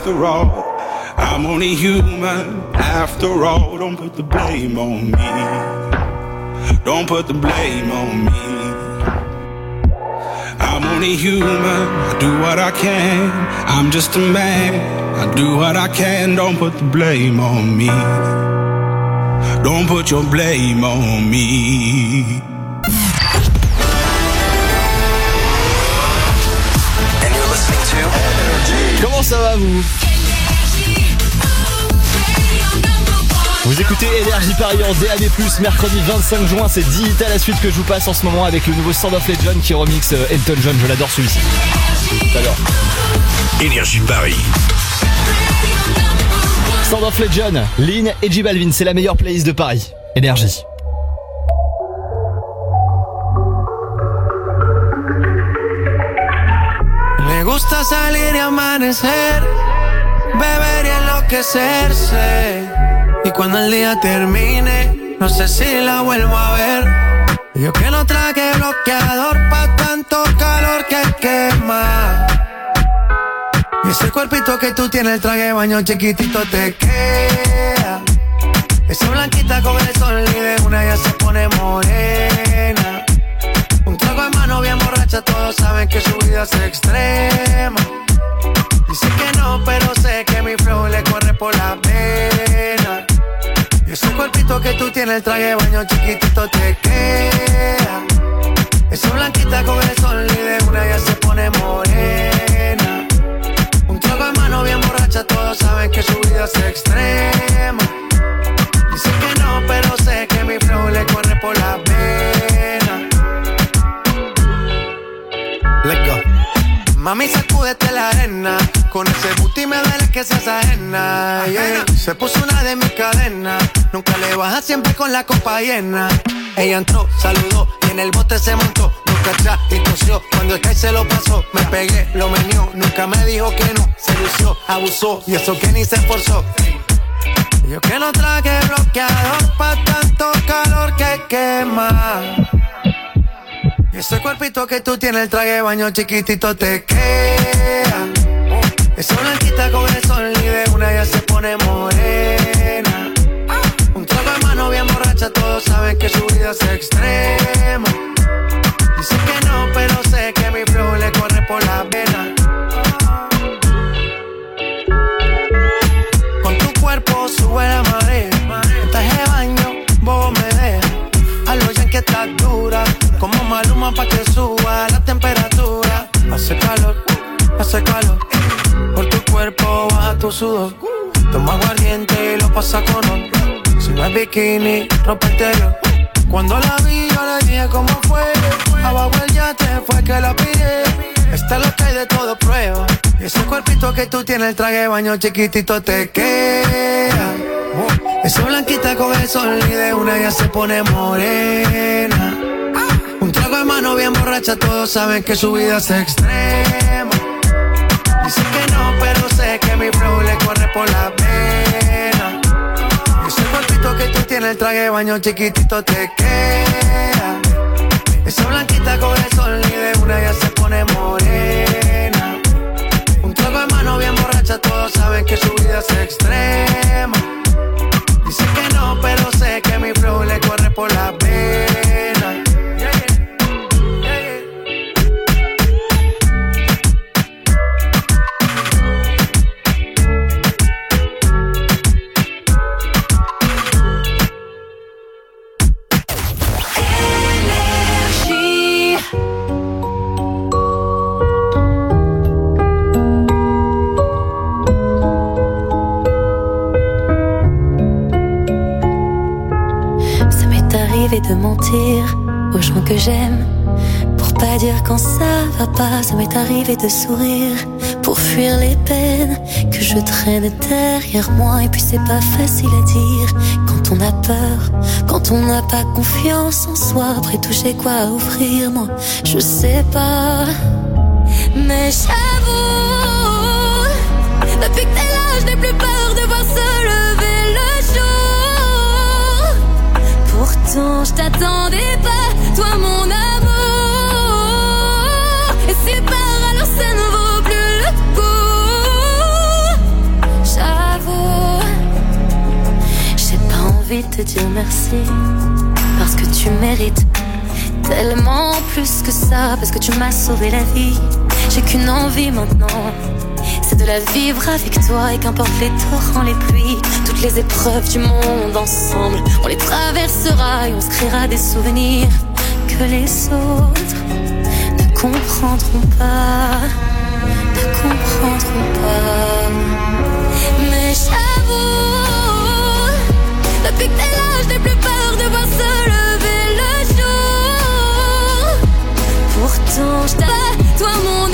after all. I'm only human after all. Don't put the blame on me. Don't put the blame on me. I'm only human, I do what I can. I'm just a man, I do what I can. Don't put the blame on me. Don't put your blame on me. And you're listening to Energy. Comment ça va vous? Vous écoutez Énergie Paris en DAB+, mercredi 25 juin, c'est 10 hits à la suite que je vous passe en ce moment avec le nouveau Sound of Legend qui remixe Elton John, je l'adore celui-ci. J'adore. Énergie Paris. Sound of Legend, Lynn et J Balvin, c'est la meilleure playlist de Paris. Énergie. Me gusta salir y amanecer, beber y enloquecerse. Y cuando el día termine, no sé si la vuelvo a ver. Yo que no traje bloqueador pa' tanto calor que quema. Y ese cuerpito que tú tienes, el traje de baño chiquitito te queda. Esa blanquita con el sol y de una ya se pone morena. Un trago en mano bien borracha, todos saben que su vida es extrema. Dice que no, pero sé que mi flow le corre por la pena. Y ese cuerpito que tú tienes, el traje de baño chiquitito te queda. Esa blanquita con el sol y de una ya se pone morena. Un trago en mano bien borracha, todos saben que su vida es extrema. Dice que no, pero sé que mi flow le corre por la pena. Let's go. Mami, sacúdete la arena. Con ese booty me duele que seas ajena, yeah. Se puso una de mis cadenas. Nunca le baja, siempre con la copa llena. Ella entró, saludó y en el bote se montó. Nunca atrás y tosió. Cuando el que se lo pasó, me pegué, lo menió. Nunca me dijo que no, se lució, abusó. Y eso que ni se esforzó. Yo que no traje bloqueador pa' tanto calor que quema. Y ese cuerpito que tú tienes, el traje de baño chiquitito te queda. Esa blanquita con el sol y de una ya se pone morena. Un trago de mano bien borracha, todos saben que su vida es extrema. Dice que no, pero sé que mi flow le corre por la vena. Con tu cuerpo sube la marea. En traje de baño, bobo me deja. A lo ya que estás dura, como Maluma pa' que suba la temperatura. Hace calor, hace calor. Por tu cuerpo baja tu sudor. Toma aguardiente y lo pasa con ron. Si no es bikini, ropa interior. Cuando la vi yo le dije cómo fue. Abajo el yate fue que la pillé. Esta es lo que hay de todo prueba. Y ese cuerpito que tú tienes, el traje de baño chiquitito te queda. Esa blanquita con el sol y de una ya se pone morena. Un trago de mano bien borracha, todos saben que su vida es extrema. Dice que no, pero sé que mi flow le corre por la pena. Ese cuerpito que tú tienes, el traje de baño chiquitito te queda. Esa blanquita con el sol y de una ya se pone morena. Un trago de mano bien borracha, todos saben que su vida es extrema. Dice que no, pero sé que mi flow le corre por la pena. De mentir aux gens que j'aime pour pas dire quand ça va pas. Ça m'est arrivé de sourire pour fuir les peines que je traîne derrière moi. Et puis c'est pas facile à dire quand on a peur, quand on n'a pas confiance en soi. Après tout j'ai quoi à offrir, moi je sais pas. Mais j'avoue, depuis que t'es là je n'ai plus peur de voir se lever le jour. Pourtant je t'attendais pas, toi mon amour. Et si par alors ça ne vaut plus le coup, envie de te dire merci. Parce que tu mérites tellement plus que ça. Parce que tu m'as sauvé la vie. J'ai qu'une envie maintenant, c'est de la vivre avec toi. Et qu'importe les torrents, les pluies, toutes les épreuves du monde ensemble, on les traversera et on se créera des souvenirs que les autres ne comprendront pas. Ne comprendront pas. Mais j'avoue, depuis que t'es là, je n'ai plus peur de voir se lever le jour. Pourtant je t'aime, toi mon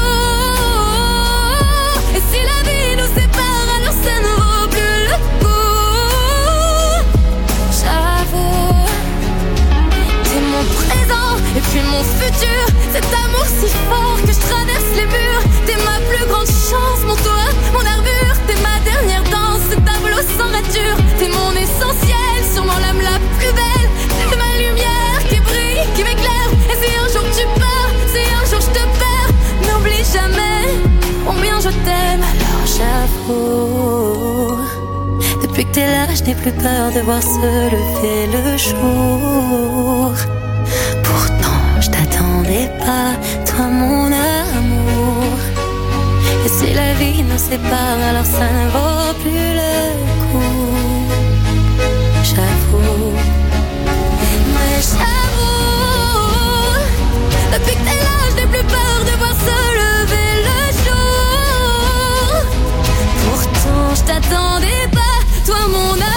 amour. Et si la vie nous sépare, alors ça ne vaut plus le coup. J'avoue, t'es mon présent et puis mon futur. Cet amour si fort que je traverse les murs. T'es ma plus grande chance, mon toit, mon armure. T'es ma dernière danse, ce tableau sans rature. T'es mon essentiel, sûrement l'âme la plus belle. T'es ma lumière qui brille, qui m'éclaire. Et si un jour tu pars, si un jour je te perds, n'oublie jamais combien je t'aime. Alors j'avoue, depuis que t'es là, je n'ai plus peur de voir se lever le jour. Pourtant je t'attendais pas, toi mon amour. Et si la vie nous sépare, alors ça ne vaut plus le coup. J'avoue, mais j'avoue, depuis que t'es là, je n'ai plus peur de voir se lever le jour. Pourtant je t'attendais pas, toi mon amour.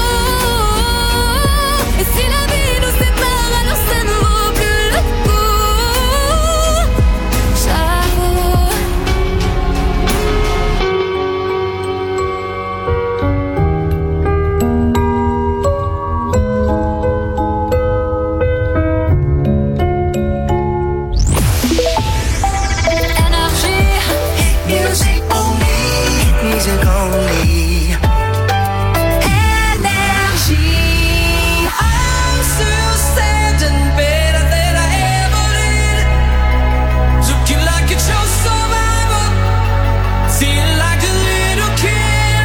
Et si la vie nous sépare, alors ça ne vaut plus le coup. J'avoue. Music only. Music only. Energy. I'm still standing better than I ever did. Looking like a true survivor. Feeling like a little kid.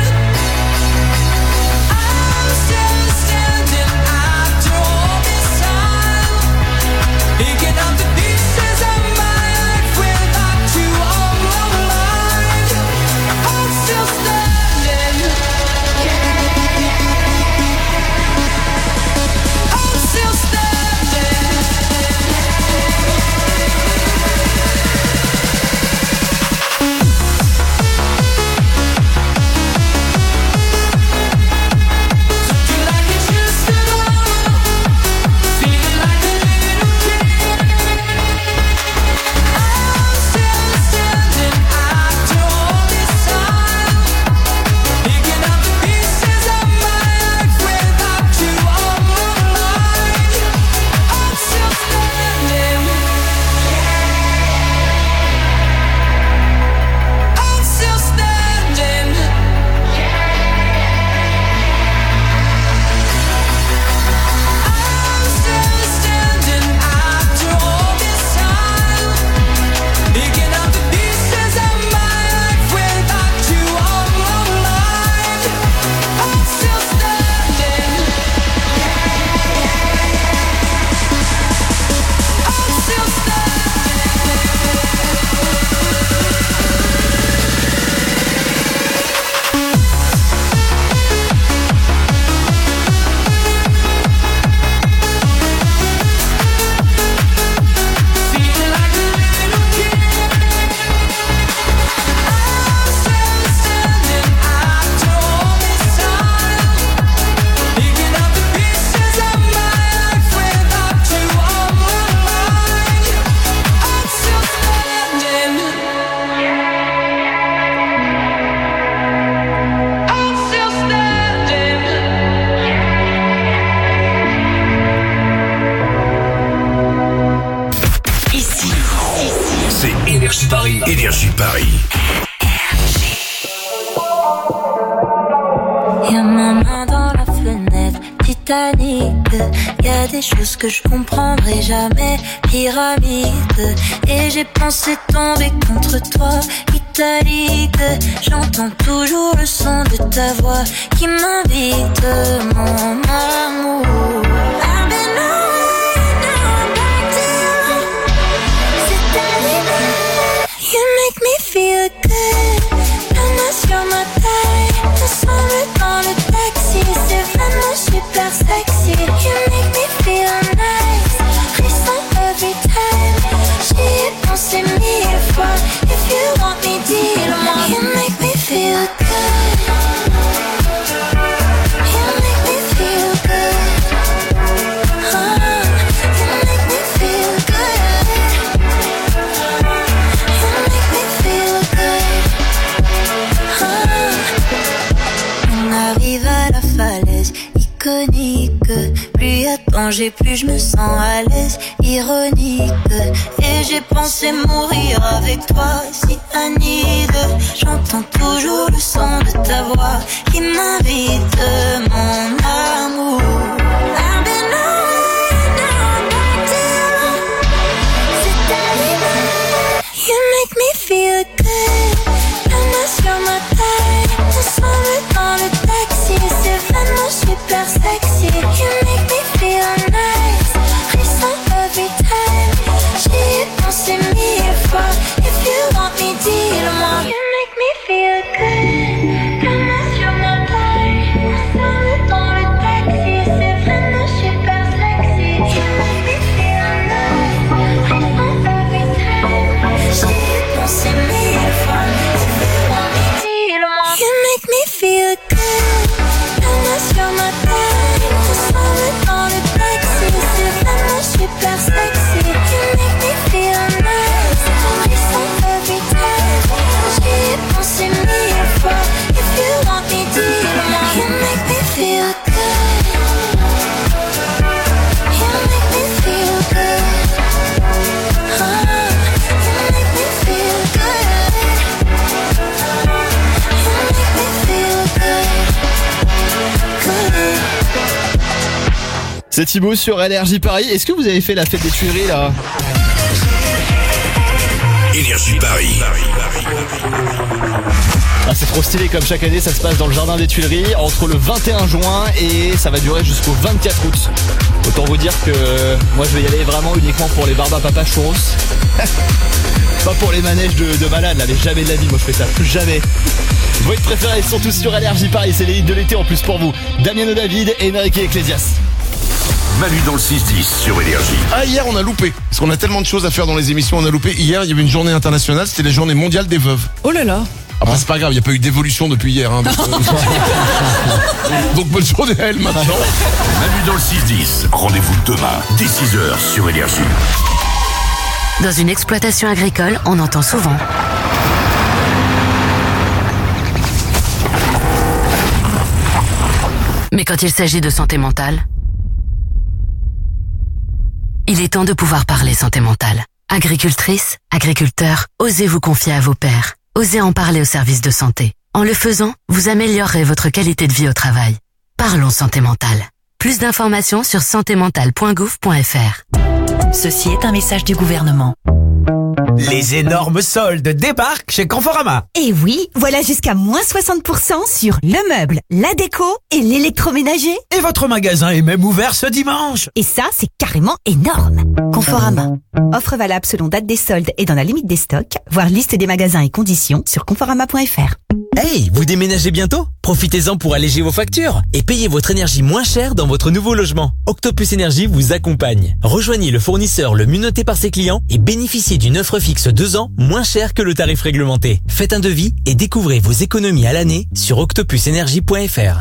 I'm still standing after all this time. Picking up the pieces of my life without you on my mind. I'm still standing. I'm still standing. Looking like it's just tomorrow. Feeling like a little kid. I'm still standing after all this time. Picking up the pieces of my life without you on my mind. I'm still standing. I'm still standing. I'm still standing after all this time. Picking up the pieces of my life without you on my mind. I'm still standing. I'm still feeling like a little kid. I'm still standing after all this time. Picking up the pieces of my life without you on my mind. I'm still standing. I'm still standing. Ici, C'est Énergie Paris. Énergie Paris. y'a ma main dans la fenêtre, Titanic. Y'a des choses que je comprendrai jamais, pyramide. Et j'ai pensé tomber contre toi, italique. J'entends toujours le son de ta voix qui m'invite, mon malaise iconique. Plus y a de danger, plus je me sens à l'aise, ironique. Et j'ai pensé mourir avec toi, si anide. J'entends toujours le son de ta voix qui m'invite, mon amour. I've been on back to c'est arrivé. You make me feel good. Main sur ma taille, ensemble dans le taxi. C'est vraiment super sexy. You make me feel nice. Frisson every time. J'y ai pensé 1000 fois. If you want me, dis-le-moi. You make me feel good. La main sur ma taille, ensemble dans le taxi. C'est vraiment super sexy. You make me feel nice. Frisson every time. J'y ai pensé 1000 fois. You make me feel good. La main sur ma taille, ensemble dans le taxi. C'est vraiment super sexy. You make me feel nice. Frisson every time. J'y ai pensé 1000 fois. If you want me, dis-le-moi. You make me feel good. You make me feel good. You make me feel good. C'est Thibaut sur LRJ Paris. Est-ce que vous avez fait la fête des Tuileries là? Énergie Paris. Ah, c'est trop stylé, comme chaque année ça se passe dans le jardin des Tuileries entre le 21 juin et ça va durer jusqu'au 24 août. Autant vous dire que moi je vais y aller vraiment uniquement pour les barbas papa churros. Pas pour les manèges de malades, là, mais jamais de la vie, moi je fais ça, plus jamais. Vos hits préférés sont tous sur LRJ Paris, c'est les hits de l'été en plus pour vous. Damiano David et Enrique Iglesias. Manu dans le 6-10 sur Énergie. Ah, hier on a loupé, parce qu'on a tellement de choses à faire dans les émissions, on a loupé. Hier il y avait une journée internationale, c'était la journée mondiale des veuves. Oh là là. Après c'est pas grave, il n'y a pas eu d'évolution depuis hier hein, donc bonne journée à elle maintenant. Manu dans le 6-10, rendez-vous demain dès 6h sur Énergie. Dans une exploitation agricole, on entend souvent mais quand il s'agit de santé mentale, il est temps de pouvoir parler santé mentale. Agricultrices, agriculteurs, osez vous confier à vos pairs. Osez en parler au service de santé. En le faisant, vous améliorerez votre qualité de vie au travail. Parlons santé mentale. Plus d'informations sur santémentale.gouv.fr. Ceci est un message du gouvernement. Les énormes soldes débarquent chez Conforama. Et oui, voilà jusqu'à moins 60% sur le meuble, la déco et l'électroménager. Et votre magasin est même ouvert ce dimanche. Et ça, c'est carrément énorme. Conforama. Offre valable selon date des soldes et dans la limite des stocks. Voir liste des magasins et conditions sur conforama.fr. Hey, vous déménagez bientôt? Profitez-en pour alléger vos factures et payez votre énergie moins cher dans votre nouveau logement. Octopus Énergie vous accompagne. Rejoignez le fournisseur le mieux noté par ses clients et bénéficiez d'une offre fixe 2 ans moins cher que le tarif réglementé. Faites un devis et découvrez vos économies à l'année sur octopusenergie.fr.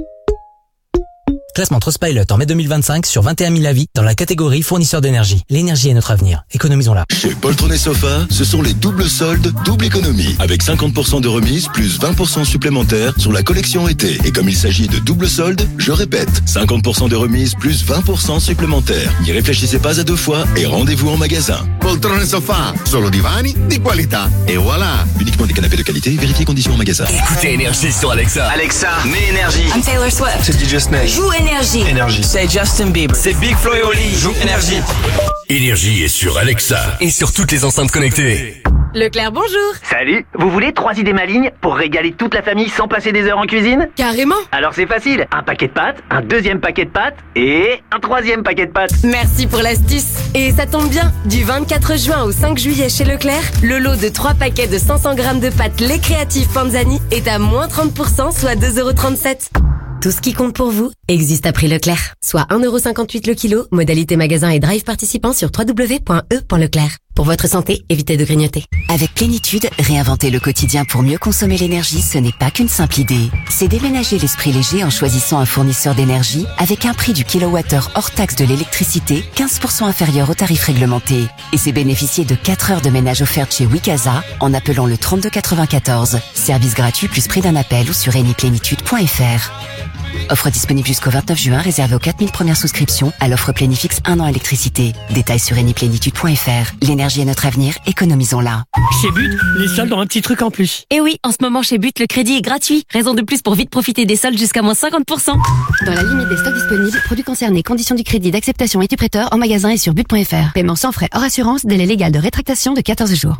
Classement Trustpilot en mai 2025 sur 21 000 avis dans la catégorie fournisseur d'énergie. L'énergie est notre avenir. Économisons-la. Chez Poltron Sofa, ce sont les doubles soldes, double économie. Avec 50% de remise plus 20% supplémentaires sur la collection été. Et comme il s'agit de double soldes, je répète, 50% de remise plus 20% supplémentaires. N'y réfléchissez pas à 2 fois et rendez-vous en magasin. Poltron Sofa, solo divani di qualità. Et voilà. Uniquement des canapés de qualité, vérifiez conditions en magasin. Écoutez Énergie sur Alexa. Alexa, mets Énergie. I'm Taylor Swift. C'est DJ Snake. Joue Énergie. Énergie. C'est Justin Bieber. C'est Big Flo et Oli. Joue Énergie. Énergie est sur Alexa et sur toutes les enceintes connectées. Leclerc, bonjour. Salut, vous voulez 3 idées malignes pour régaler toute la famille sans passer des heures en cuisine? Carrément. Alors c'est facile, un paquet de pâtes, un deuxième paquet de pâtes et un troisième paquet de pâtes. Merci pour l'astuce. Et ça tombe bien, du 24 juin au 5 juillet chez Leclerc, le lot de 3 paquets de 500 grammes de pâtes Les Créatifs Panzani est à moins 30%, soit 2,37 €. Tout ce qui compte pour vous existe à prix Leclerc, soit 1,58 € le kilo, modalité magasin et drive participant sur www.e.leclerc. Pour votre santé, évitez de grignoter. Avec Plénitude, réinventer le quotidien pour mieux consommer l'énergie, ce n'est pas qu'une simple idée. C'est déménager l'esprit léger en choisissant un fournisseur d'énergie avec un prix du kilowattheure hors taxe de l'électricité 15% inférieur au tarif réglementé. Et c'est bénéficier de 4 heures de ménage offertes chez Wikaza en appelant le 3294. Service gratuit plus prix d'un appel ou sur eniplénitude.fr. Offre disponible jusqu'au 29 juin, réservée aux 4000 premières souscriptions à l'offre Plénifix 1 an électricité. Détails sur eniplénitude.fr. L'énergie est notre avenir, économisons-la. Chez But, les soldes ont un petit truc en plus. Et oui, en ce moment chez But, le crédit est gratuit. Raison de plus pour vite profiter des soldes jusqu'à moins 50%. Dans la limite des stocks disponibles, produits concernés, conditions du crédit, d'acceptation et du prêteur en magasin et sur but.fr. Paiement sans frais hors assurance, délai légal de rétractation de 14 jours.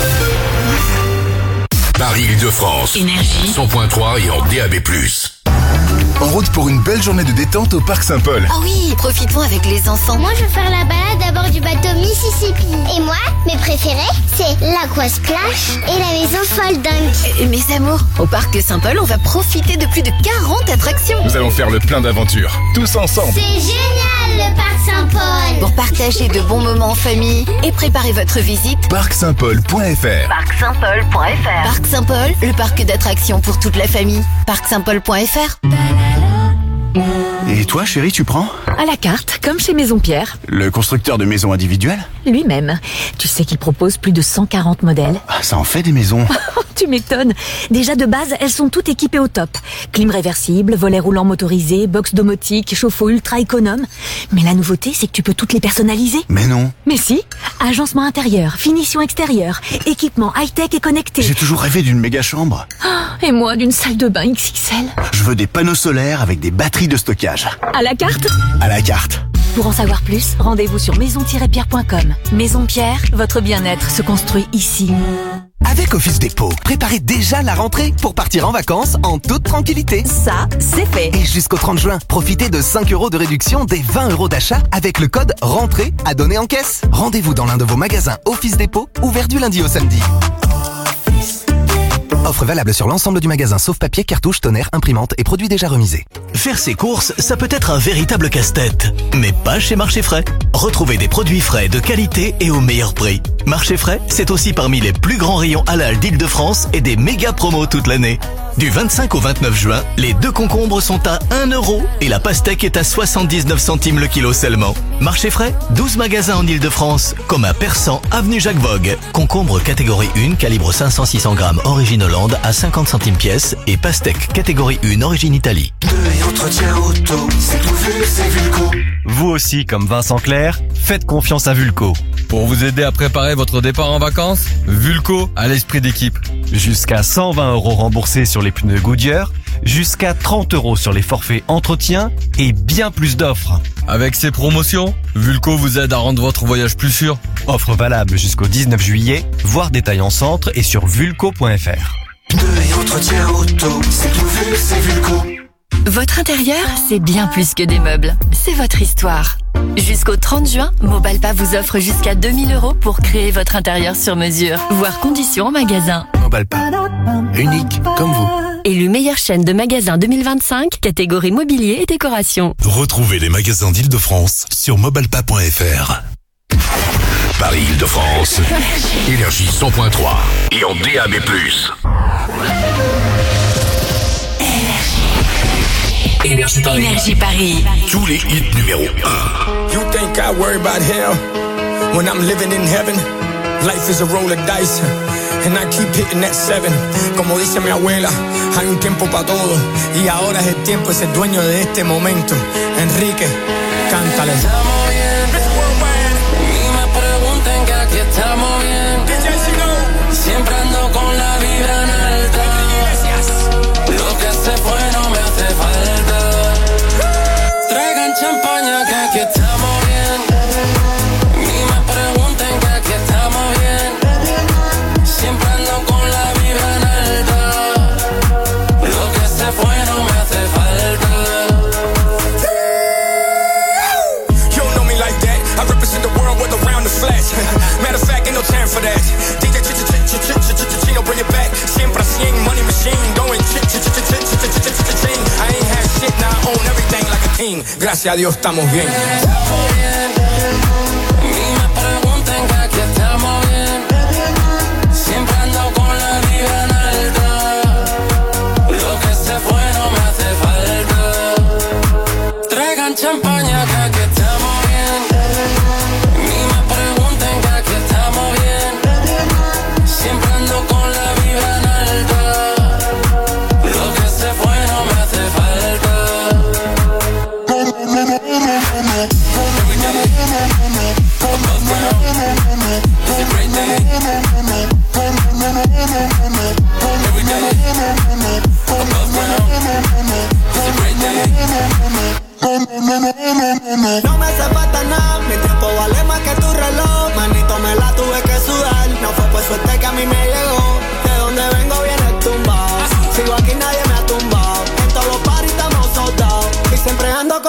Paris-Île-de-France. Énergie. 100.3 et en DAB+. En route pour une belle journée de détente au Parc Saint-Paul. Oh oui, profitons avec les enfants. Moi, je veux faire la balade à bord du bateau Mississippi. Et moi, mes préférés, c'est l'Aqua Splash et la maison folle dingue. Mes amours, au Parc Saint-Paul, on va profiter de plus de 40 attractions. Nous allons faire le plein d'aventures, tous ensemble. C'est génial, le Parc Saint-Paul. Pour partager de bons moments en famille et préparer votre visite, parcsaintpaul.fr. parcsaintpaul.fr. Parc Saint-Paul, le parc d'attractions pour toute la famille. parcsaintpaul.fr. Et toi, chérie, tu prends ? À la carte, comme chez Maison Pierre. Le constructeur de maisons individuelles ? Lui-même. Tu sais qu'il propose plus de 140 modèles. Ah, ça en fait des maisons. Tu m'étonnes. Déjà de base, elles sont toutes équipées au top. Clim réversible, volet roulant motorisé, box domotique, chauffe-eau ultra économe. Mais la nouveauté, c'est que tu peux toutes les personnaliser. Mais non. Mais si. Agencement intérieur, finition extérieure, équipement high-tech et connecté. J'ai toujours rêvé d'une méga chambre. Et moi, d'une salle de bain XXL. Je veux des panneaux solaires avec des batteries de stockage. À la carte ? À la carte. Pour en savoir plus, rendez-vous sur maison-pierre.com. Maison Pierre, votre bien-être se construit ici. Avec Office Dépôt, préparez déjà la rentrée pour partir en vacances en toute tranquillité. Ça, c'est fait. Et jusqu'au 30 juin, profitez de 5 € de réduction des 20 € d'achat avec le code RENTRée à donner en caisse. Rendez-vous dans l'un de vos magasins Office Dépôt, ouvert du lundi au samedi. Offre valable sur l'ensemble du magasin sauf papier, cartouche, tonnerre, imprimante et produits déjà remisés. Faire ses courses, ça peut être un véritable casse-tête. Mais pas chez Marché Frais. Retrouvez des produits frais de qualité et au meilleur prix. Marché Frais, c'est aussi parmi les plus grands rayons halal d'Île-de-France et des méga promos toute l'année. Du 25 au 29 juin, les 2 concombres sont à 1 € et la pastèque est à 79 centimes le kilo seulement. Marché Frais, 12 magasins en Île-de-France, comme à Persan, avenue Jacques Vogue. Concombre catégorie 1, calibre 500-600 grammes, origine Hollande, à 50 centimes pièce, et pastèque catégorie 1, origine Italie. Et entretien auto, c'est tout vu, c'est Vulco. Vous aussi, comme Vincent Clerc, faites confiance à Vulco. Pour vous aider à préparer votre départ en vacances, Vulco a l'esprit d'équipe. Jusqu'à 120 € remboursés sur les pneus Goodyear, jusqu'à 30 € sur les forfaits entretien et bien plus d'offres. Avec ces promotions, Vulco vous aide à rendre votre voyage plus sûr. Offre valable jusqu'au 19 juillet, voir détails en centre et sur vulco.fr. Pneus et entretien auto, c'est tout vu, c'est Vulco. Votre intérieur, c'est bien plus que des meubles. C'est votre histoire. Jusqu'au 30 juin, Mobalpa vous offre jusqu'à 2000 € pour créer votre intérieur sur mesure. Voir conditions en magasin. Mobalpa. Unique comme vous. Élu meilleure chaîne de magasins 2025, catégorie mobilier et décoration. Retrouvez les magasins d'Île-de-France sur mobalpa.fr. Paris-Île-de-France. Énergie 100.3 et en DAB+. Énergie Paris. Énergie Paris. Tous les hits numéro 1. You think I worry about hell when I'm living in heaven? Life is a roll of dice and I keep hitting that 7. Como dice mi abuela, hay un tiempo para todo y ahora es el tiempo, es el dueño de este momento. Enrique, cántale. Estamos bien, ni me pregunten que aquí estamos bien. Siempre ando con la vibra en alta. Lo que se fue no me hace falta. Traigan champaña que aquí estamos bien. Ni me pregunten que aquí estamos bien. Siempre ando con la vibra en alta. Lo que se fue no me hace falta. You don't know me like that. I represent the world with around the flash. Matter of fact, ain't no time for that. DJ Chino, bring it back. Siempre 100, money machine. Going ching. I ain't had shit, now I own everything like a king. Gracias a Dios estamos bien. Estamos bien. Ni me pregunten que aquí estamos bien. Siempre ando con la vibra en alta. Lo que se fue no me hace falta. Traigan champaña que aquí estamos bien. Ni me pregunten que aquí estamos bien. Siempre ando con la vibra en alta. Lo que se fue no me hace falta.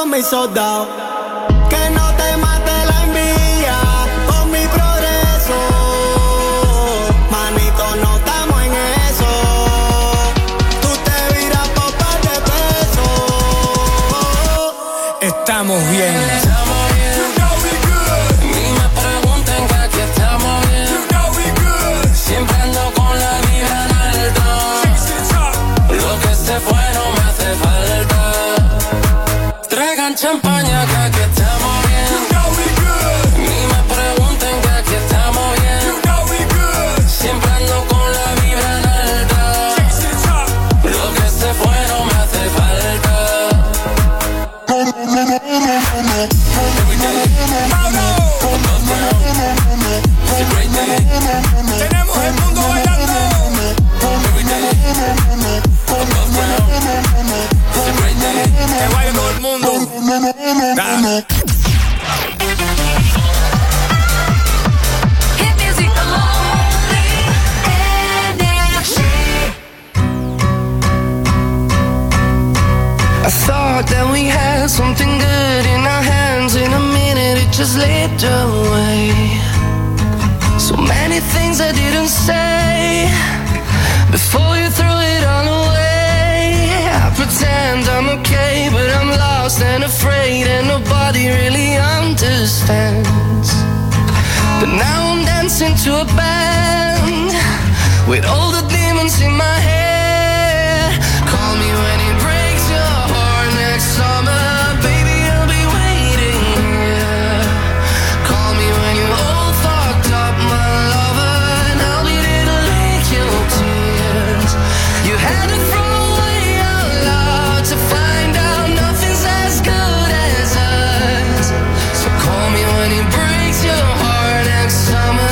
mi soldado. Que no te mate la envidia con mi progreso. Manito, no estamos en eso. Tú te viras por par de pesos. Estamos bien. Ni me pregunten que aquí estamos bien. Siempre ando con la vibra en alto. Lo que se fue no me hace falta. Traigan champaña que aquí estamos bien. Ni me pregunten que aquí estamos bien. Siempre ando con la vibra en alta. Lo que se fue no me hace falta. Tenemos el mundo bailando. Que baile todo el mundo. Hit music only. Energy. I thought that we had something good in our hands. In a minute it just slipped away. So many things I didn't say before you threw it all away. I pretend I'm okay, but I'm lost and afraid, and nobody really understands. But now I'm dancing to a band with all the demons in my head. Call me when it breaks your heart next summer, baby, I'll be waiting here. Call me when you're all fucked up, my lover, and I'll be there to lick your tears. You had to throw away your love to find out nothing's as good as us. So call me when it breaks your heart next summer.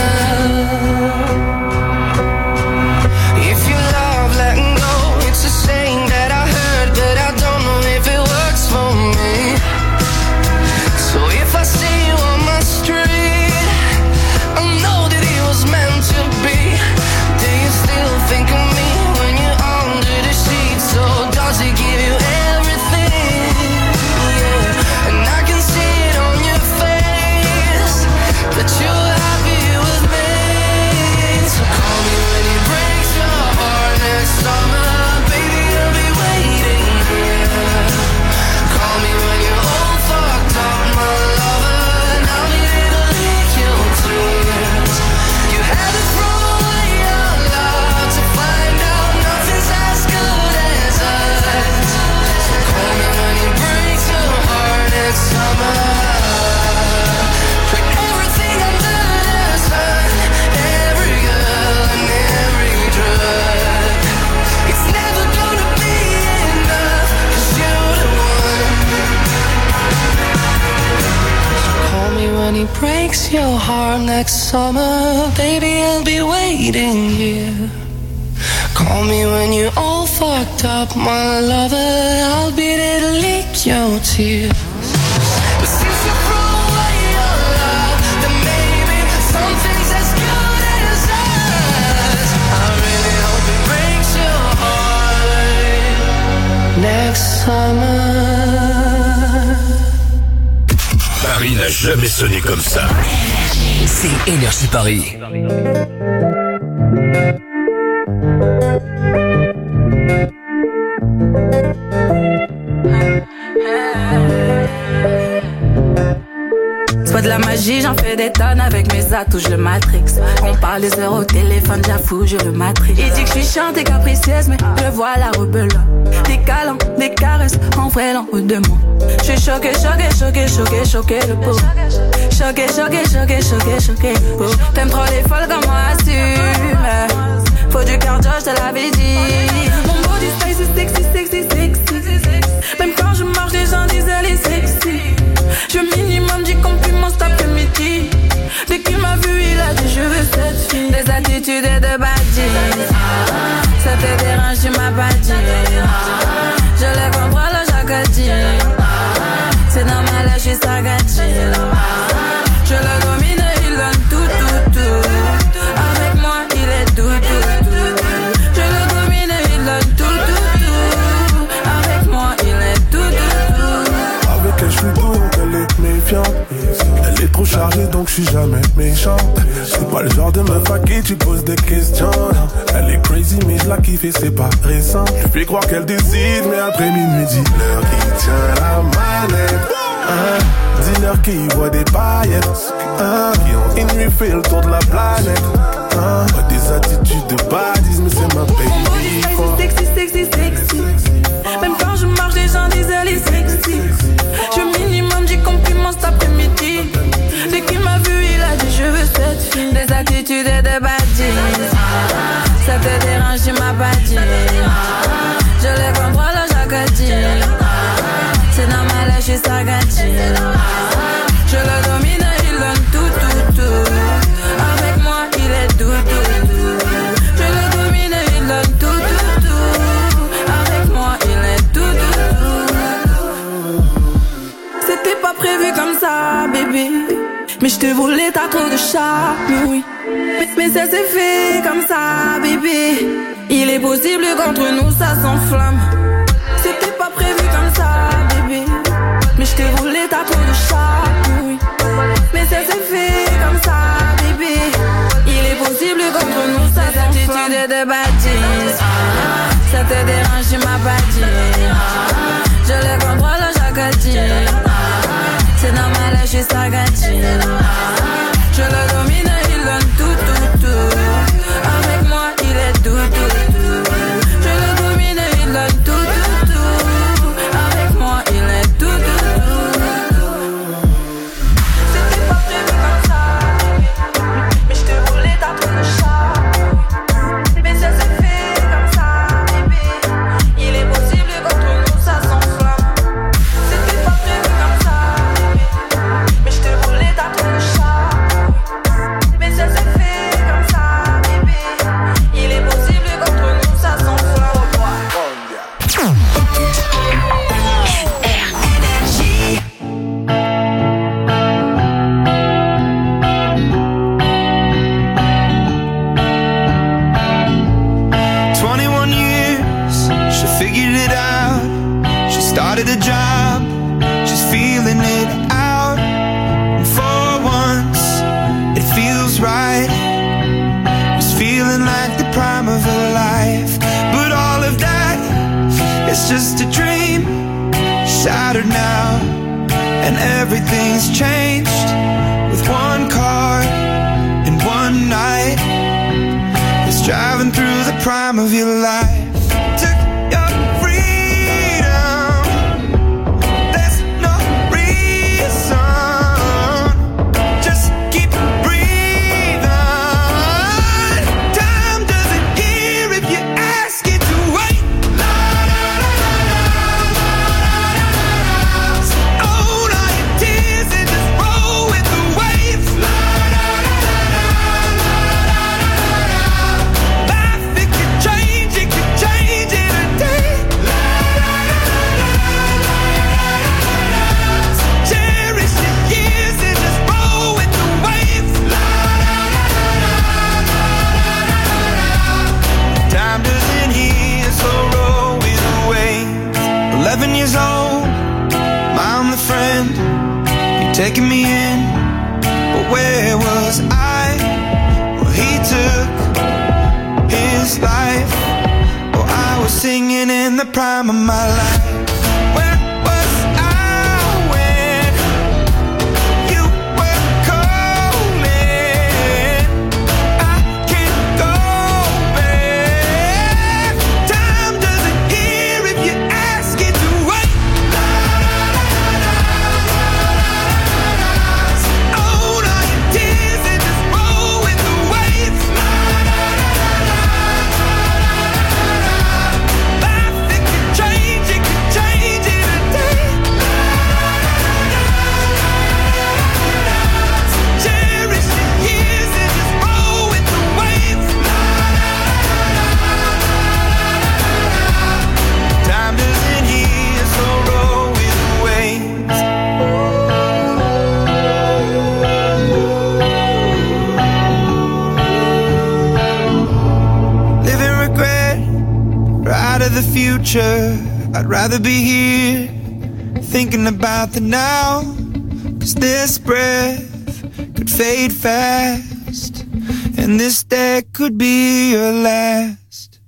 If you love letting go, it's a saying that I heard, but I don't know if it works for me. So if I see you on my street, I know that it was meant to be. Do you still think of me when you're under the sheets? So does it give you everything? Yeah, and I can see it on your face that you're happy with me. So call me when it breaks your heart next summer, baby, I'll be waiting here. Call me when you're all fucked up, my lover, and I'll be there to lick your tears. You had to throw away your love to find out nothing's as good as us. So call me when it breaks your heart next summer. Put everything under the sun, every girl and every drug. It's never gonna be enough, 'cause you're the one. Call me when it breaks your heart next summer, baby, I'll be waiting here. Call me when you're all fucked up, my lover, I'll be there to lick your tears. But since you threw away your love, then maybe something's as good as us. I really hope it breaks your heart next summer. Paris n'a jamais sonné comme ça. C'est Énergie Paris. C'est pas de la magie, j'en fais des tonnes avec mes atouts, je le matrix. On parle des heures au téléphone, j'avoue, je le matrix. Il dit que je suis chiante et capricieuse, mais je vois la rebelle. Des câlins, des caresses, en vrai l'en haut de moi. Je suis choquée, choquée, choquée, choquée, choquée, le pot. Choquée, choquée, choquée, choquée, choquée, le pot. T'aimes trop les folles comme moi, assume. Faut du cardio, je te l'avais dit. Mon body space est sexy, sexy, sexy. Même quand je marche, les gens disent elle est sexy. Je minimum 10 compliments cet après-midi. Dès qu'il m'a vu, il a dit je veux cette fille. Des attitudes et de badges. Ça te dérange, tu m'as pas dit. Je les contrôle chaque jour. C'est normal, je suis sagati. Je le domine, il donne tout, tout, tout. Avec moi, il est tout, tout, tout. Je le domine, il donne tout, tout, tout. Avec moi, il est tout, tout, tout. je suis doux, elle est méfiante. Elle est trop chargée donc je suis jamais méchant. C'est pas le genre de meuf à qui tu poses des questions. Elle est crazy mais je la kiffe et c'est pas récent. Je fais croire qu'elle décide mais après minuit dis-leur qui tient la manette. Dis-leur qui voit des paillettes, qui ont une nuit fait le tour de la planète. Des attitudes de badisme mais c'est ma baby. Sexy, sexy, sexy. Même quand je marche, les gens disent elle est sexy. Je minimum du compliment cet après-midi. Dès qu'il m'a vu, il a dit je veux cette fille. Des attitudes et des badges. Ça te dérange, tu m'as pas dit. Je les contrôle à chaque dit. C'est normal, je suis sagati. Je le domine, il donne tout, tout, tout. Avec moi, il est tout, tout, tout. Je le domine, il donne tout, tout, tout. Avec moi, il est tout, tout, tout. C'était pas prévu comme ça, bébé. Mais je te voulais, t'as trop de charme, oui. Mais ça s'est fait comme ça, bébé. Il est possible qu'entre nous, ça s'enflamme. C'était pas prévu comme ça, bébé. Mais je te voulais, t'as trop de charme, oui. Mais ça s'est fait comme ça, bébé. Il est possible qu'entre nous, ça s'enflamme. Des attitudes et des bâtisses. Ça te dérange, tu m'as pas dit. Je les contrôle à chaque dit. C'est normal, je suis sagati. Je le domine, il donne tout, tout, tout. Avec moi, il est tout, tout, tout. Je le domine, il donne tout, tout, tout. Avec moi, il est tout, tout, tout. C'était pas prévu comme ça, mais je te voulais, t'as trop de charme. Mais ça s'est fait comme ça, bébé. Il est possible qu'entre nous, ça s'enflamme. C'était pas prévu comme ça, mais je te voulais, t'as trop de charme. Mais ça s'est fait comme ça, bébé. Il est possible qu'entre nous, ça s'enflamme. Started a job, she's feeling it out. And for once, it feels right. It's feeling like the prime of her life. But all of that is just a dream, shattered now. And everything's changed with one car and one night. It's driving through the prime of your life. Taking me in, but where was I? Well, he took his life. Well, I was singing in the prime of my life. Where was I when you were calling? I can't go back. Time doesn't hear if you ask it to wait. The future, I'd rather be here thinking about the now, 'cause this breath could fade fast, and this day could be your last.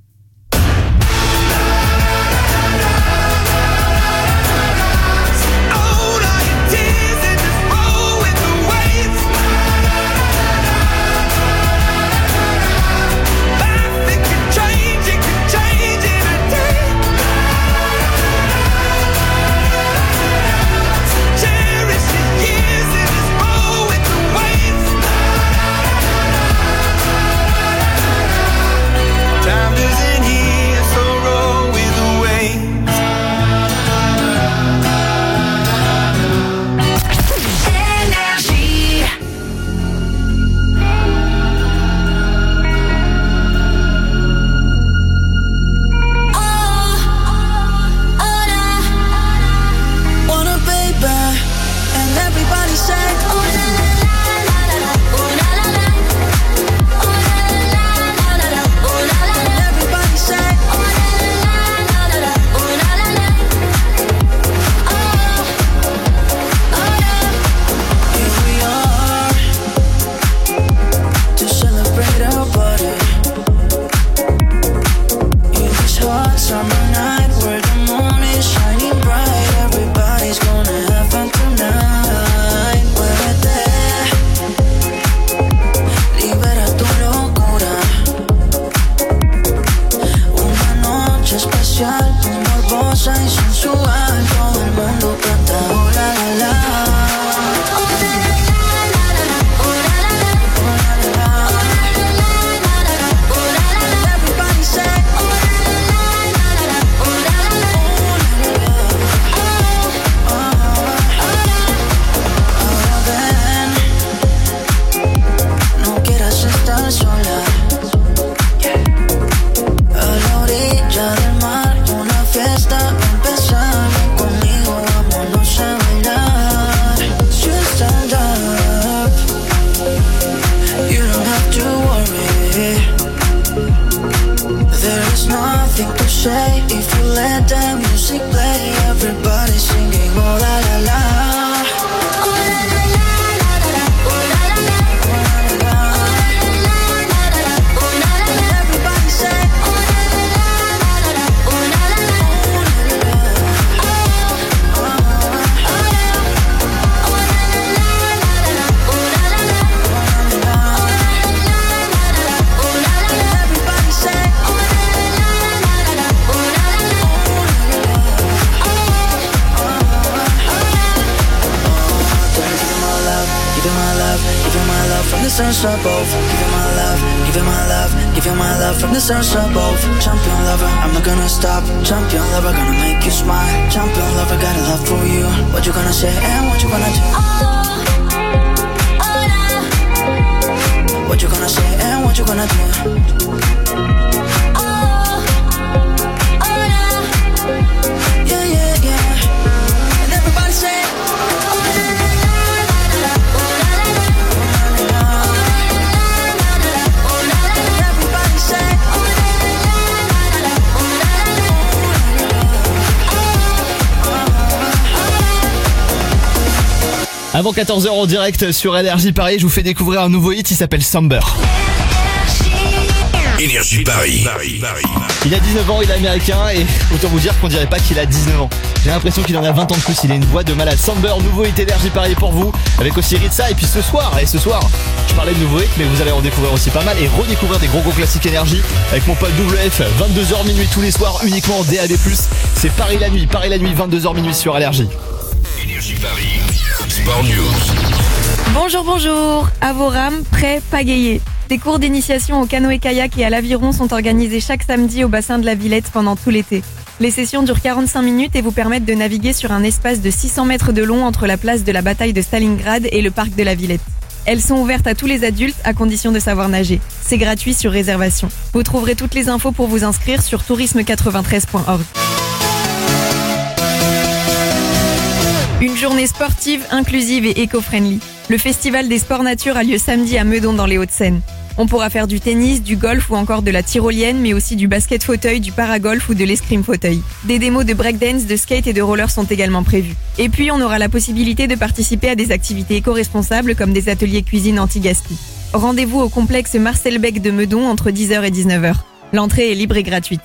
Avant 14h en direct sur Énergie Paris, je vous fais découvrir un nouveau hit, il s'appelle Samber. Énergie Paris. Il a 19 ans, il est américain et autant vous dire qu'on dirait pas qu'il a 19 ans. J'ai l'impression qu'il en a 20 ans de plus, il a une voix de malade. Samber, nouveau hit Énergie Paris pour vous, avec aussi Ritza. Et puis ce soir, je parlais de nouveau hit, mais vous allez en découvrir aussi pas mal et redécouvrir des gros classiques Énergie avec mon pote WF, 22h minuit tous les soirs, uniquement en DAB+. C'est Paris la nuit, 22h minuit sur Énergie. Énergie Paris, Sport News. Bonjour, à vos rames, prêts, pagayés. Des cours d'initiation au canoë-kayak et à l'aviron sont organisés chaque samedi au bassin de la Villette pendant tout l'été. Les sessions durent 45 minutes et vous permettent de naviguer sur un espace de 600 mètres de long entre la place de la bataille de Stalingrad et le parc de la Villette. Elles sont ouvertes à tous les adultes à condition de savoir nager. C'est gratuit sur réservation. Vous trouverez toutes les infos pour vous inscrire sur tourisme93.org. Une journée sportive, inclusive et éco-friendly. Le Festival des Sports Nature a lieu samedi à Meudon dans les Hauts-de-Seine. On pourra faire du tennis, du golf ou encore de la tyrolienne, mais aussi du basket fauteuil, du paragolf ou de l'escrime fauteuil. Des démos de breakdance, de skate et de roller sont également prévues. Et puis on aura la possibilité de participer à des activités éco-responsables comme des ateliers cuisine anti-gaspi. Rendez-vous au complexe Marcel Beck de Meudon entre 10h et 19h. L'entrée est libre et gratuite.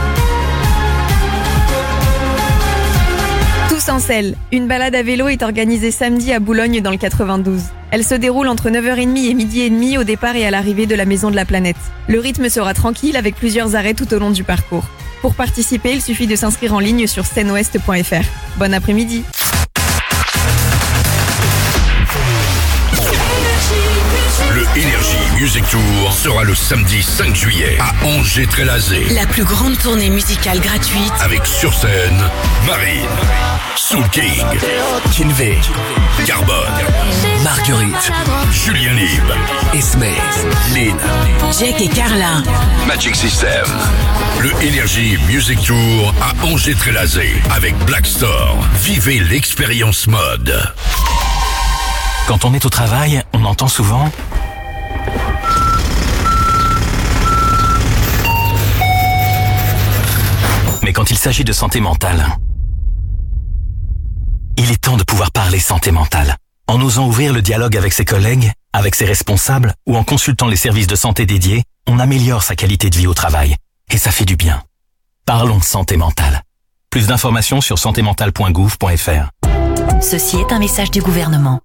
Tous en selle. Une balade à vélo est organisée samedi à Boulogne dans le 92. Elle se déroule entre 9h30 et midi et demi au départ et à l'arrivée de la Maison de la Planète. Le rythme sera tranquille avec plusieurs arrêts tout au long du parcours. Pour participer, il suffit de s'inscrire en ligne sur sceneouest.fr. Bon après-midi. Le Energy Music Tour sera le samedi 5 juillet à Angers-Trélazé. La plus grande tournée musicale gratuite. Avec sur scène Marine, Soul King, Kinvey, Carbone, Marguerite, Julien Lib, Esme, Lynn, Jack et Carla. Magic System. Le Energy Music Tour à Angers-Trélazé avec Black Store. Vivez l'expérience mode. Quand on est au travail, on entend souvent... Mais quand il s'agit de santé mentale, il est temps de pouvoir parler santé mentale. En osant ouvrir le dialogue avec ses collègues, avec ses responsables ou en consultant les services de santé dédiés, on améliore sa qualité de vie au travail. Et ça fait du bien. Parlons santé mentale. Plus d'informations sur santémentale.gouv.fr. Ceci est un message du gouvernement.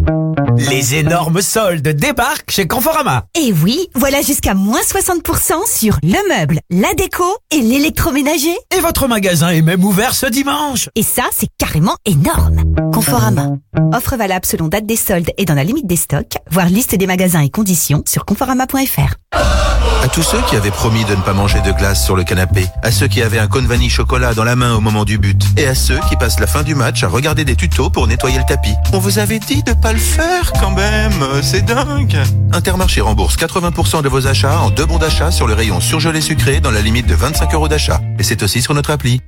Les énormes soldes débarquent chez Conforama. Et oui, voilà jusqu'à moins 60% sur le meuble, la déco et l'électroménager. Et votre magasin est même ouvert ce dimanche. Et ça, c'est carrément énorme. Conforama. Offre valable selon date des soldes et dans la limite des stocks. Voir liste des magasins et conditions sur conforama.fr. À tous ceux qui avaient promis de ne pas manger de glace sur le canapé, à ceux qui avaient un cône vanille chocolat dans la main au moment du but, et à ceux qui passent la fin du match à regarder des tutos pour nettoyer le tapis. On vous avait dit de pas le faire quand même, c'est dingue. Intermarché rembourse 80% de vos achats en 2 bons d'achat sur le rayon surgelé sucré dans la limite de 25 € d'achat. Et c'est aussi sur notre appli.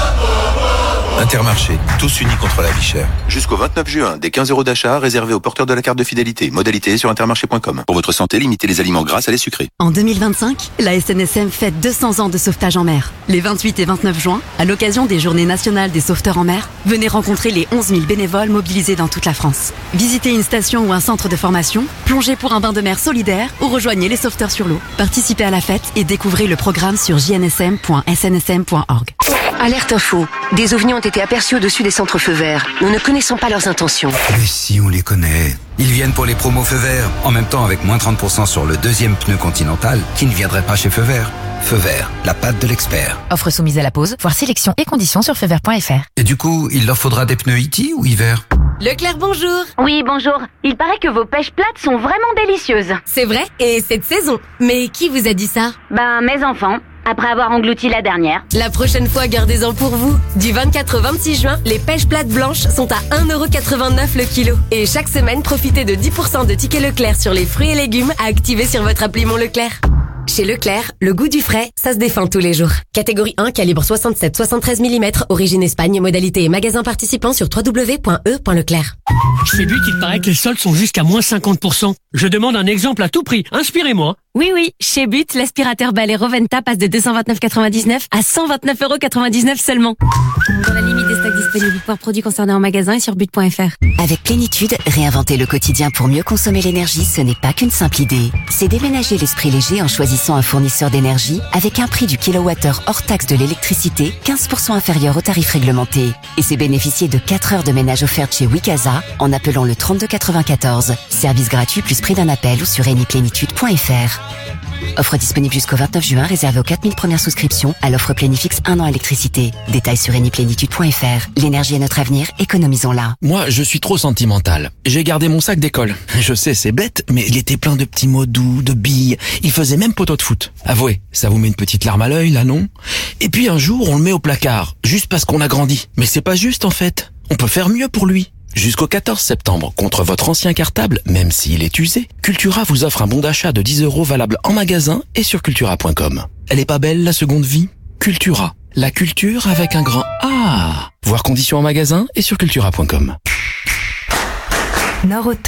Intermarché, tous unis contre la vie chère. Jusqu'au 29 juin, des 15 € d'achat réservés aux porteurs de la carte de fidélité. Modalité sur intermarché.com. Pour votre santé, limitez les aliments gras à les sucrés. En 2025, la SNSM fête 200 ans de sauvetage en mer. Les 28 et 29 juin, à l'occasion des Journées nationales des sauveteurs en mer, venez rencontrer les 11 000 bénévoles mobilisés dans toute la France. Visitez une station ou un centre de formation, plongez pour un bain de mer solidaire ou rejoignez les sauveteurs sur l'eau. Participez à la fête et découvrez le programme sur jnsm.snsm.org. Alerte info. Des ovnis ont été aperçus au-dessus des centres feux verts. Nous ne connaissons pas leurs intentions. Mais si, on les connaît. Ils viennent pour les promos feux verts. En même temps, avec moins 30% sur le deuxième pneu Continental, qui ne viendrait pas chez Feu Vert. Feu Vert, la patte de l'expert. Offre soumise à la pause, voir sélection et conditions sur feuvert.fr. Et du coup, il leur faudra des pneus IT ou hiver? Leclerc, bonjour. Oui, bonjour. Il paraît que vos pêches plates sont vraiment délicieuses. C'est vrai, et cette saison. Mais qui vous a dit ça? Ben, mes enfants. Après avoir englouti la dernière. La prochaine fois, gardez-en pour vous. Du 24 au 26 juin, les pêches plates blanches sont à 1,89 € le kilo. Et chaque semaine, profitez de 10% de tickets Leclerc sur les fruits et légumes à activer sur votre appli Mon Leclerc. Chez Leclerc, le goût du frais, ça se défend tous les jours. Catégorie 1, calibre 67-73 mm, origine Espagne, modalité et magasin participant sur www.e.leclerc. Chez But, il paraît que les soldes sont jusqu'à moins 50%. Je demande un exemple à tout prix. Inspirez-moi. Oui, chez But, l'aspirateur balai Roventa passe de 229,99 à 129,99 € seulement. Dans la limite des stocks disponibles pour produits concernés en magasin et sur but.fr. Avec Plénitude, réinventer le quotidien pour mieux consommer l'énergie, ce n'est pas qu'une simple idée. C'est déménager l'esprit léger en choisissant un fournisseur d'énergie avec un prix du kilowattheure hors taxe de l'électricité 15% inférieur au tarif réglementé. Et c'est bénéficier de 4 heures de ménage offertes chez Wikaza en appelant le 3294. Service gratuit plus prix d'un appel ou sur eniplénitude.fr. Offre disponible jusqu'au 29 juin, réservée aux 4000 premières souscriptions à l'offre Plénifix 1 an électricité. Détails sur eniplénitude.fr. L'énergie est notre avenir, économisons-la. Moi, je suis trop sentimental. J'ai gardé mon sac d'école. Je sais, c'est bête, mais il était plein de petits mots doux, de billes. Il faisait même poteau de foot. Avouez, ça vous met une petite larme à l'œil, là, non? Et puis un jour, on le met au placard, juste parce qu'on a grandi. Mais c'est pas juste, en fait. On peut faire mieux pour lui. Jusqu'au 14 septembre, contre votre ancien cartable, même s'il est usé, Cultura vous offre un bon d'achat de 10 € valable en magasin et sur cultura.com. Elle est pas belle, la seconde vie? Cultura. La culture avec un grand A. Voir conditions en magasin et sur cultura.com. Nord Auto.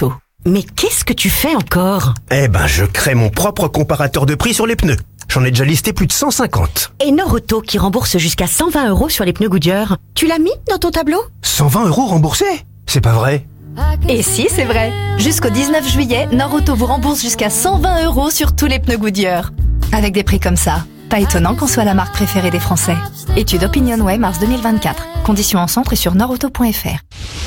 Mais qu'est-ce que tu fais encore? Eh ben, je crée mon propre comparateur de prix sur les pneus. J'en ai déjà listé plus de 150. Et Norauto qui rembourse jusqu'à 120 € sur les pneus Goodyear. Tu l'as mis dans ton tableau? 120 € remboursés? C'est pas vrai. Et si, c'est vrai. Jusqu'au 19 juillet, Norauto vous rembourse jusqu'à 120 € sur tous les pneus Goodyear. Avec des prix comme ça, pas étonnant qu'on soit la marque préférée des Français. Étude OpinionWay mars 2024. Conditions en centre et sur norauto.fr.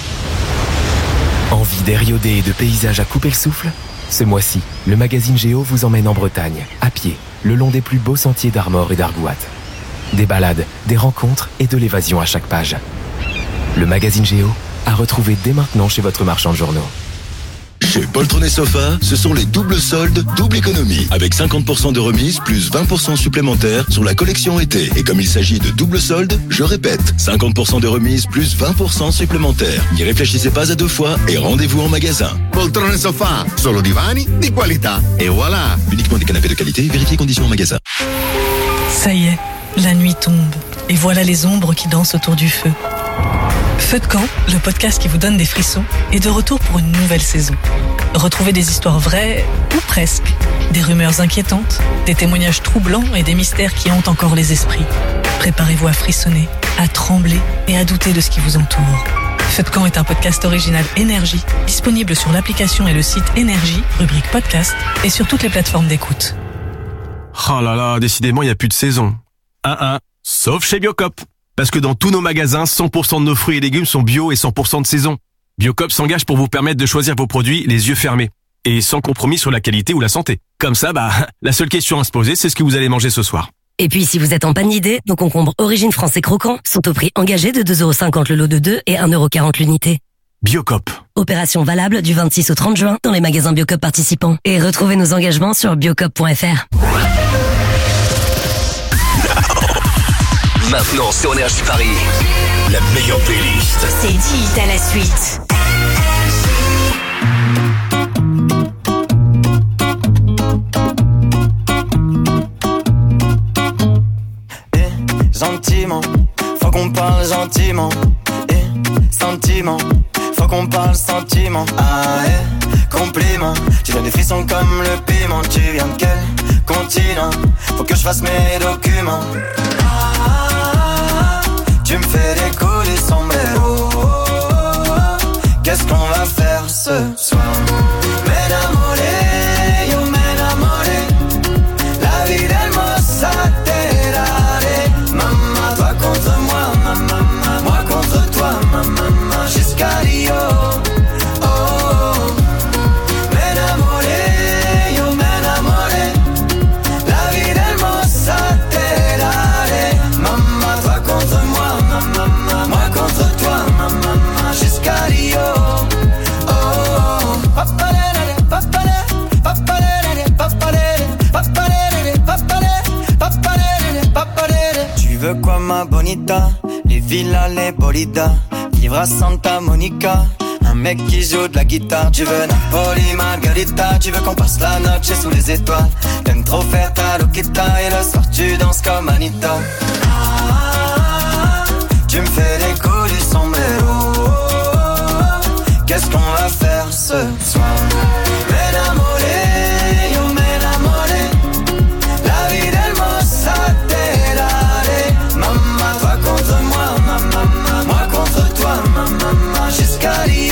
Envie d'air iodé et de paysages à couper le souffle? Ce mois-ci, le magazine Géo vous emmène en Bretagne, à pied, le long des plus beaux sentiers d'Armor et d'Argouat. Des balades, des rencontres et de l'évasion à chaque page. Le magazine Géo, à retrouver dès maintenant chez votre marchand de journaux. Chez Poltron & Sofa, ce sont les doubles soldes, double économie, avec 50% de remise plus 20% supplémentaires sur la collection été. Et comme il s'agit de double soldes, je répète, 50% de remise plus 20% supplémentaires. N'y réfléchissez pas à deux fois et rendez-vous en magasin. Poltron & Sofa, solo divani di qualità. Et voilà. Uniquement des canapés de qualité, vérifiez conditions en magasin. Ça y est, la nuit tombe. Et voilà les ombres qui dansent autour du feu. Feu de camp, le podcast qui vous donne des frissons, est de retour pour une nouvelle saison. Retrouvez des histoires vraies, ou presque, des rumeurs inquiétantes, des témoignages troublants et des mystères qui hantent encore les esprits. Préparez-vous à frissonner, à trembler et à douter de ce qui vous entoure. Feu de camp est un podcast original Énergie, disponible sur l'application et le site Énergie, rubrique podcast, et sur toutes les plateformes d'écoute. Oh là là, décidément, il n'y a plus de saison. Sauf chez Biocop. Parce que dans tous nos magasins, 100% de nos fruits et légumes sont bio et 100% de saison. Biocop s'engage pour vous permettre de choisir vos produits les yeux fermés. Et sans compromis sur la qualité ou la santé. Comme ça, la seule question à se poser, c'est ce que vous allez manger ce soir. Et puis, si vous êtes en panne d'idées, nos concombres Origine français croquants sont au prix engagé de 2,50 € le lot de 2 et 1,40 € l'unité. Biocop. Opération valable du 26 au 30 juin dans les magasins Biocop participants. Et retrouvez nos engagements sur biocop.fr. Maintenant sur Énergie Paris, la meilleure playlist. C'est dit à la suite. Gentiment, faut qu'on parle gentiment. Sentiment, faut qu'on parle sentiment. Compliment, tu donnes des frissons comme le piment. Tu viens de quel continent? Faut que je fasse mes documents. Tu me fais des coups du sombrero. Qu'est-ce qu'on va faire ce soir? M'enamoré, yo m'enamoré. La vie d'Hermosa Terare. Maman, toi contre moi, maman, moi contre toi, maman, jusqu'à Rio. Tu veux quoi ma bonita? Les villas, les bolidas. Vivre à Santa Monica. Un mec qui joue de la guitare. Tu veux Napoli, Margarita. Tu veux qu'on passe la noche sous les étoiles. T'aimes trop faire ta loquita. Et le soir tu danses comme Anita. Tu me fais des coups du sombrero. Qu'est-ce qu'on va faire ce soir? M'enamoré, yo m'enamoré. La vie d'Hermosa Terare. Maman, toi contre moi, maman, moi contre toi, maman, jusqu'à Rio.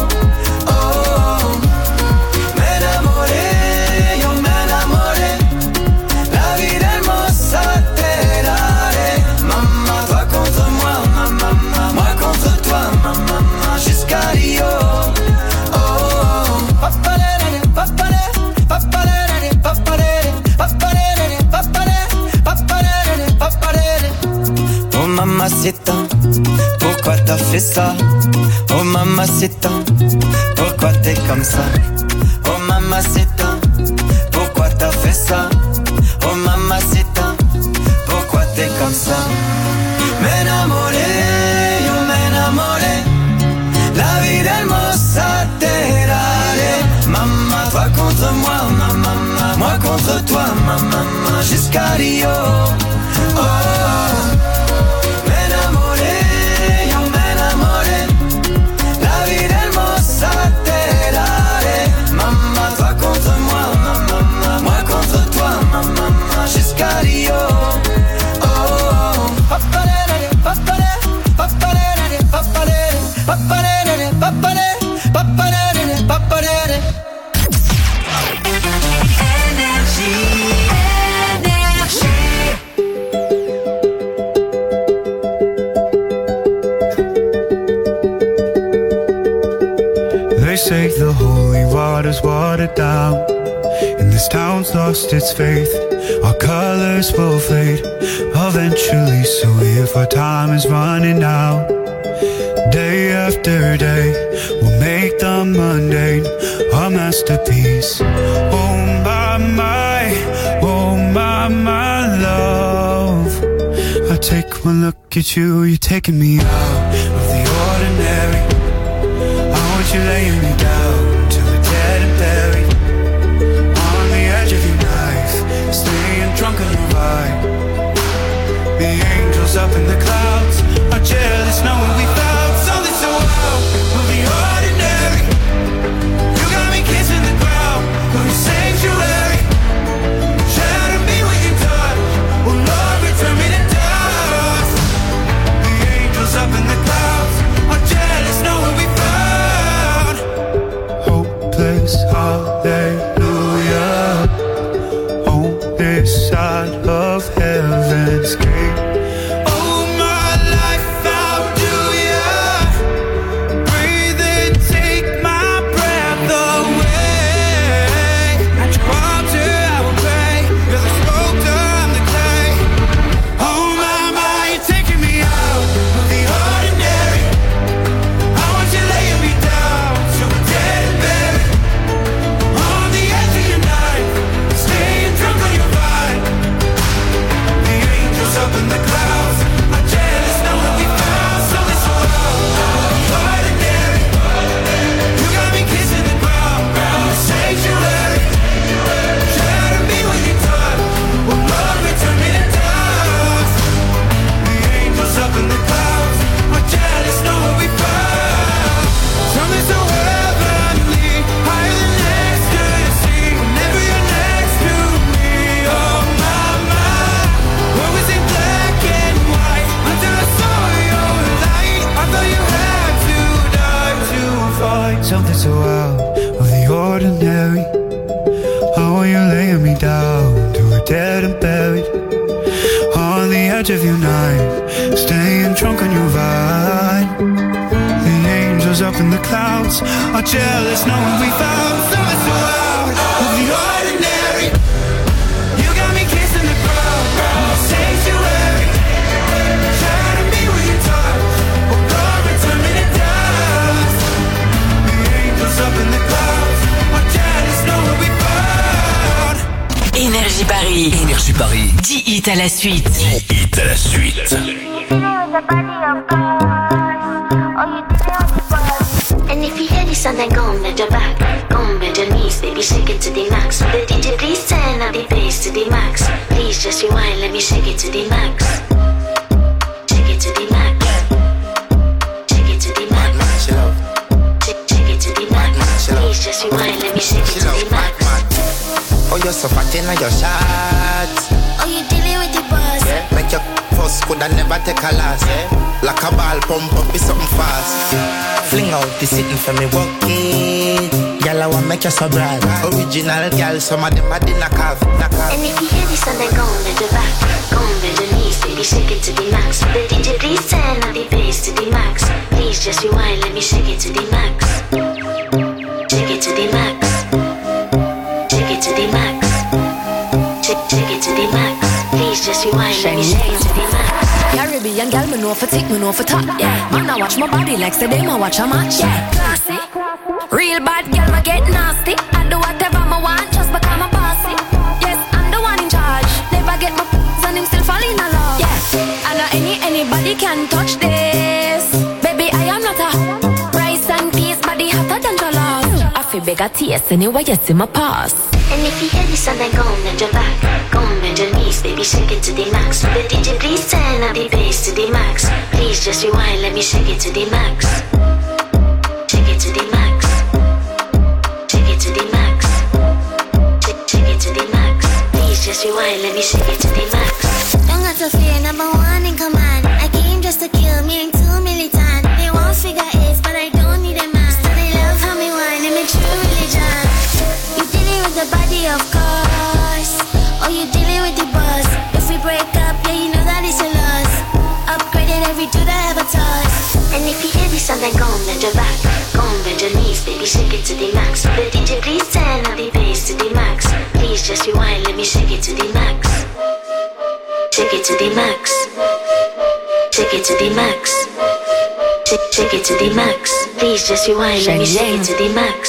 M'enamoré, yo m'enamoré. La vie d'Hermosa Terare. Maman, toi contre moi, maman, moi contre toi, maman, jusqu'à Rio. Oh mamacita, pourquoi t'as fait ça? Oh mamacita, pourquoi t'es comme ça? Oh mamacita, pourquoi t'as fait ça? Oh mamacita, pourquoi t'es comme ça? M'enamoré, yo m'enamoré. La vie d'Hermosa Terare. Maman, toi contre moi, maman, moi contre toi, maman, jusqu'à Rio. M'enamoré, yo m'enamoré. La vie d'Hermosa Terare. They say the holy water's watered down, and this town's lost its faith. Our colors will fade eventually, so if our time is running out, day after day, we'll make the mundane our masterpiece. Oh my love, I take one look at you, you're taking me out of the ordinary. I want you laying me down till we're dead and buried, on the edge of your knife, staying drunk on your vibe. The angels up in the clouds are jealous knowing we found something so out of the ordinary. You got me kissing the ground, from the sanctuary. Shadow me when you touch, oh Lord, return me to dust. The angels up in the clouds are jealous knowing we found hopeless hallelujah on this side of heaven's gate. Oh my life, how do ya breathe and take my breath away? At your altar I will pray, you're the sculptor, I'm the clay. Oh my, you're taking me out of the ordinary. I want you laying me down till we're dead and buried, on the edge of your knife, staying drunk on your vibe. The angels up in the clouds are jealous knowing we found something so out of the ordinary. You got me kissing the ground, from the sanctuary. Shadow me when you touch, oh Lord, return me to dust. The angels up in the clouds are jealous knowing we found something so heavenly, higher than ecstasy. Whenever you're next to me, oh my, what was in black and white until I saw your light? I thought you had to die to find something so out of the ordinary. I want you laying me down till we're dead and buried, on the edge of your knife, staying drunk on your vine. The angels up in the clouds are jealous knowing we found something so out of the ordinary. You got me kissing the ground, from the sanctuary. Shadow me when you touch, oh Lord, return me to dust. The angels up in the clouds are jealous knowing we found. Énergie Paris. Énergie Paris. 10 hits à la suite. 10 hits à la suite. And if you hear this song, then go bend your back, go bend your knees, baby, shake it to the max. The DJ please turn up the bass to the max. Please just rewind, let me shake it to the max. Shake it to the max. Shake it to the max. Shake it to the max. Please just rewind, let me shake it to the max. Oh, you're so fat in your shots. Oh, you dealing with the boss? Yeah. Make your first could I never take a loss. Yeah. Like a ball pump up with something fast. Fling out the sitting for me walk it. Girl, I want make you so bright. Original girl, some of them are the knock off. And if you hear this song, then go bend your back, go bend your knees, baby, shake it to the max. The DJ please turn up the bass to the max. Please just rewind, let me shake it to the max. Shake it to the max. Shake it to the max. Shake it to the max. Please just rewind, let me shake it to the max. Caribbean girl, me know for tick, me know for top. Yeah, man, I watch my body like say them I watch a match. Yeah, classy, real bad girl, me get nasty. I do whatever I want, just because I'm bossy. Yes, I'm the one in charge. Never get my and him still falling in love. Yeah, I know anybody can touch this. Baby, I am not a rice and peas, body hotter than jollof. I feel bigger taste anyway, you see my pass. And if you hear this song, then go bend your back, go bend your knees, baby, shake it to the max. The DJ please turn up the bass to the max. Please just rewind, let me shake it to the max. Shake it to the max. Shake it to the max. Shake it to the max. Please just rewind, let me shake it to the max. Don't have to fear, number one in command. I came just to kill me, ain't too militant. They won't figure it, but I don't need a man. So they love how me whine, and me true religion. You dealing with the body, of course. Oh, you dealing with the boss. If we break up, yeah, you know that it's a loss. Upgraded every dude I ever touched. And if you hear this song, then go bend your back, go bend your knees, baby, shake it to the max. The DJ please turn up the bass to the max. Please just rewind, let me shake it to the max. Shake it to the max. Shake it to the max. Shake it to the max. Please just rewind, let me shake it to the max.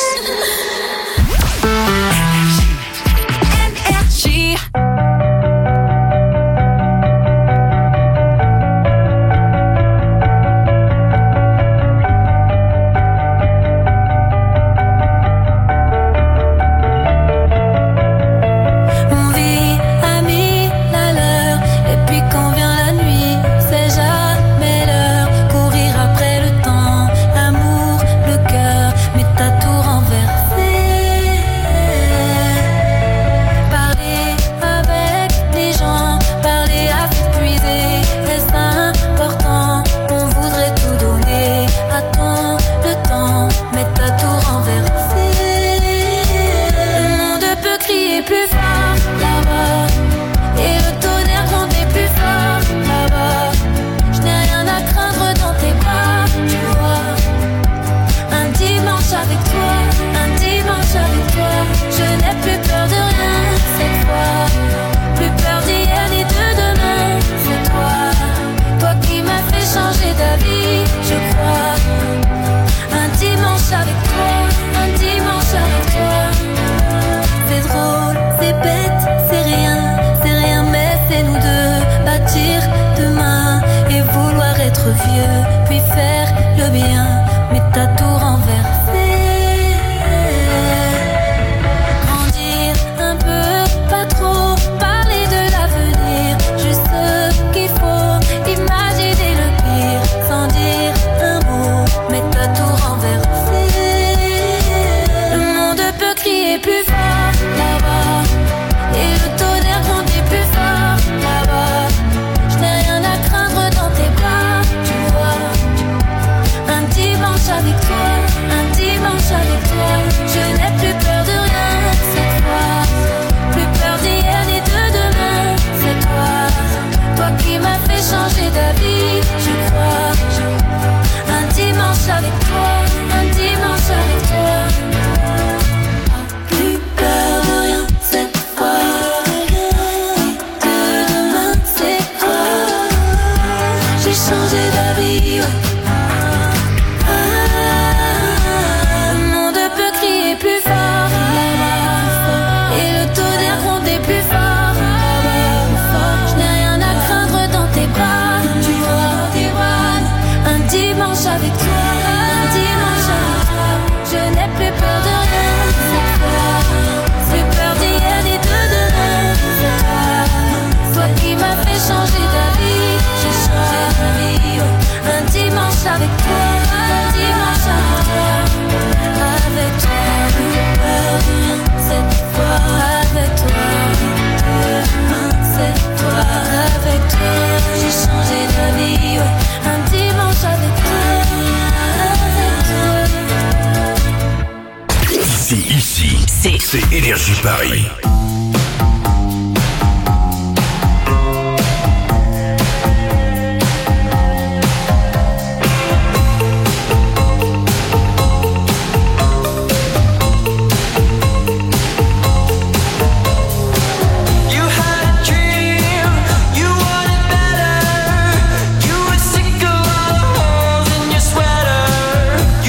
C'est Énergie Paris.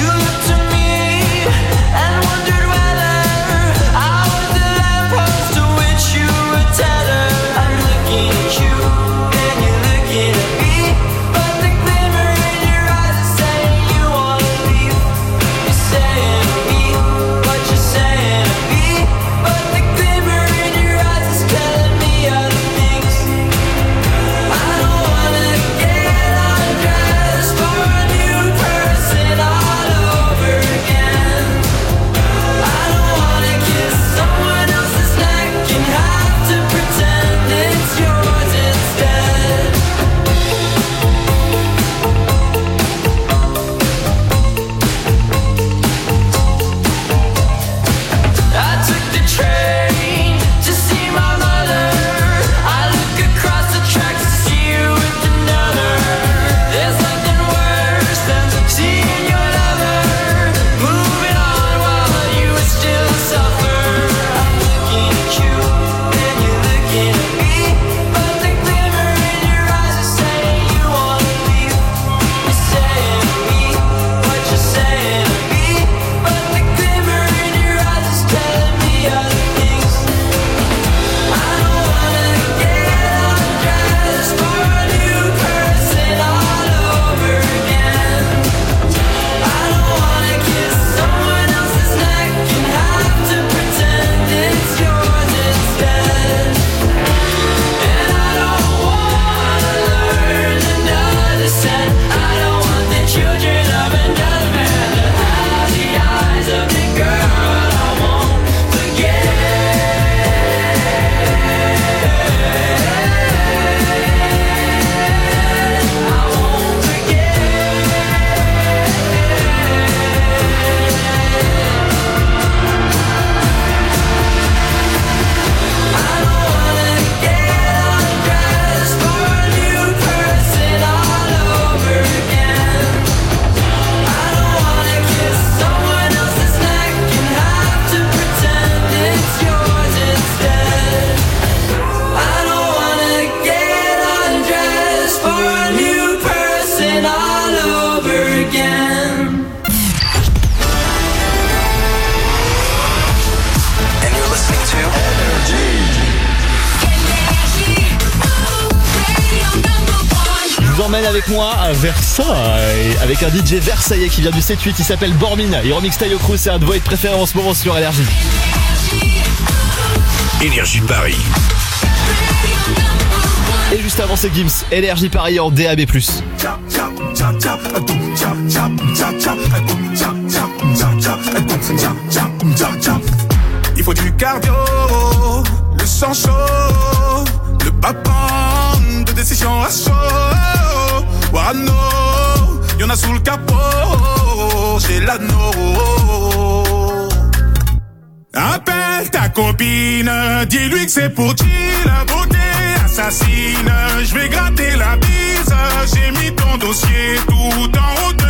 To emmène avec moi à Versailles avec un DJ versaillais qui vient du 7-8, il s'appelle Bormina. Il remix Tayo Cruz, c'est un de vos hits préférés en ce moment sur Énergie. Énergie Paris. Et juste avant c'est Gims, Énergie Paris en DAB+. Il faut du cardio, le sang chaud, le papin de décision à chaud. Wano, y'en a sous le capot, j'ai l'anneau. Appelle ta copine, dis-lui que c'est pour chill, la beauté assassine. Je vais gratter la bise, j'ai mis ton dossier tout en haut